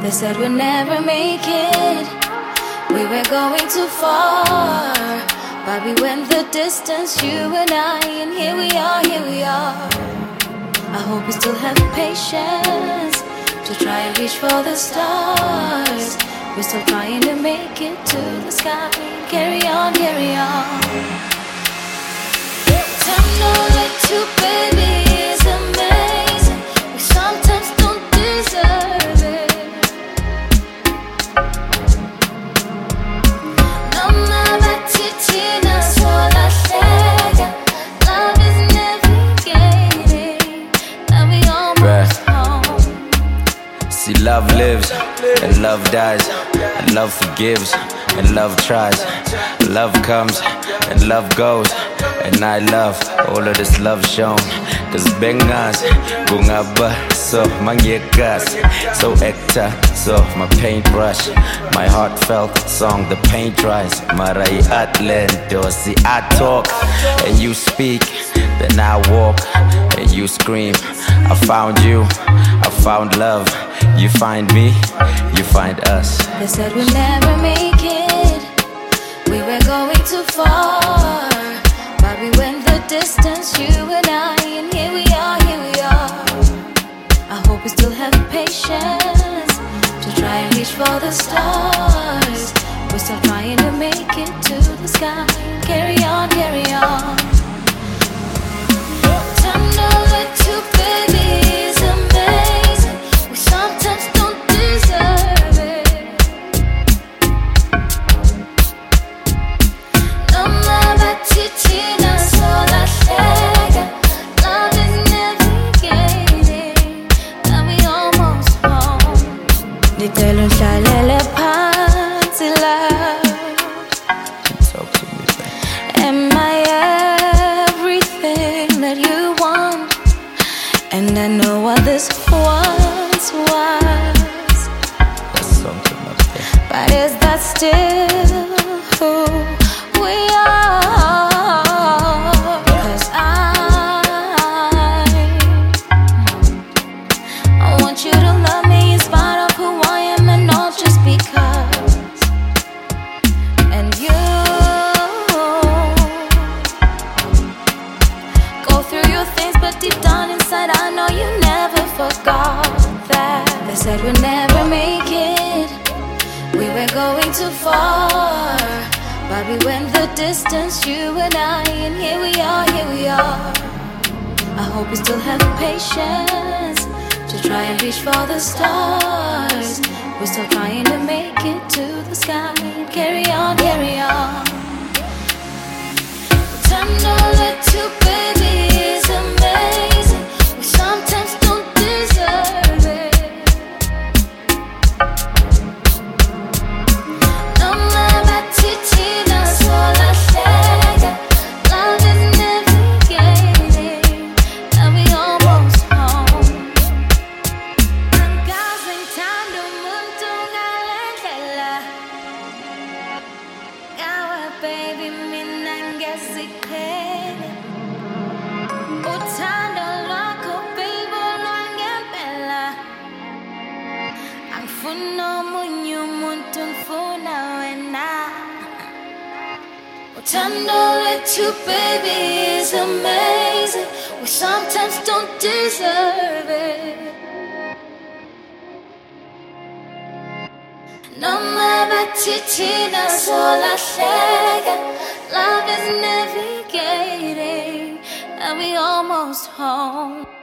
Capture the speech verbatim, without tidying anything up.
They said we'd never make it, we were going too far. But we went the distance, you and I, and here we are, here we are. I hope you still have patience to try and reach for the stars. We're still trying to make it to the sky. Carry on, carry on. Time no let you, baby, is amazing. We sometimes don't deserve it. No matter titina sola cega. Love is navigating, and we almost home. See, love lives and love dies, and love forgives and love tries. Love comes and love goes, and I love all of this love shown. Cause bengas gungaba so manyekas, so ekta so my paintbrush, my heartfelt song the paint dries. Marai atlento, see I talk and you speak, then I walk and you scream. I found you, I found love. You find me, you find us. They said we'd never make it, we were going too far. But we went the distance, you and I, and here we are, here we are. I hope you still have patience to try and reach for the stars. We're still trying to make it to the sky. Carry on, carry on. Time to let you, baby, is amazing. We sometimes don't deserve it. No matter titina sola cega. Love is navigating, and we almost home. Ngicela ungihlalele phansi la. Talk to me, babe. Am I everything that you want? And I know what this once was, That's something up there. but is that still who we are? Cause I, I want you to love me in spite of who I am, and not just because. And you go through your things, but deep down inside I know you never forgot that. They said we'd never make it, we were going too far. But we went the distance, you and I, and here we are, here we are. I hope you still have patience to try and reach for the stars. We're still trying to make it to the sky. Carry on, carry on. Time to let you, baby, is amazing. We sometimes don't deserve it. No matter titina sola cega. Love is navigating, and we almost home. Angazingithanda umuntu ngalendlela. Yawe baby mina ngiyaziqhenya. Uthando lwakho baby lwangempela. Angifuni omunye umuntu, ngifuna wena. Uthando lwethu baby is amazing. We sometimes don't deserve it. No matter titina sola cega. Love is navigating, and we almost home.